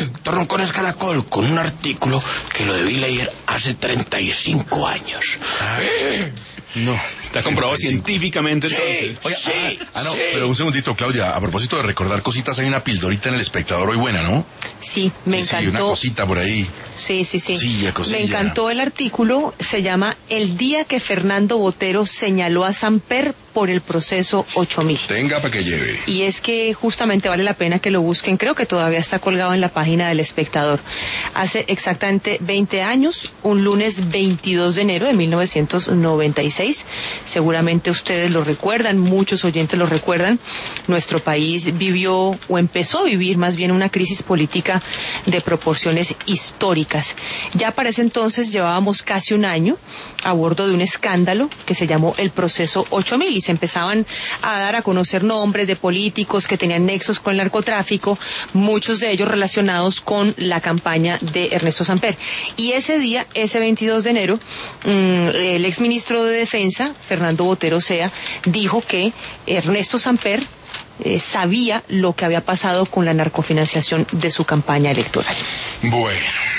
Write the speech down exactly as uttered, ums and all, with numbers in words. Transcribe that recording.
Troncones Caracol, con un artículo que lo debí leer hace treinta y cinco años. Ay, no. Está comprobado científicamente, Sí, entonces. Oye, sí, ah, ah, no, sí. pero un segundito, Claudia, a propósito de recordar cositas, hay una pildorita en El Espectador hoy buena, ¿no? Sí, me Sí, sí, encantó. una cosita por ahí. Sí, sí, sí. Cosilla, cosilla. Me encantó el artículo, se llama El día que Fernando Botero señaló a Samper por el proceso ocho mil. Tenga para que lleve. Y es que justamente vale la pena que lo busquen, creo que todavía está colgado en la página del Espectador. Hace exactamente veinte años, un lunes veintidós de enero de mil novecientos noventa y seis, seguramente ustedes lo recuerdan, muchos oyentes lo recuerdan, nuestro país vivió o empezó a vivir más bien una crisis política de proporciones históricas. Ya para ese entonces llevábamos casi un año a bordo de un escándalo que se llamó el proceso ocho mil y se empezaban a dar a conocer nombres de políticos que tenían nexos con el narcotráfico, muchos de ellos relacionados con la campaña de Ernesto Samper. Y ese día, ese veintidós de enero, mmm, el exministro de Defensa, Fernando Botero Sea, dijo que Ernesto Samper eh, sabía lo que había pasado con la narcofinanciación de su campaña electoral. Bueno.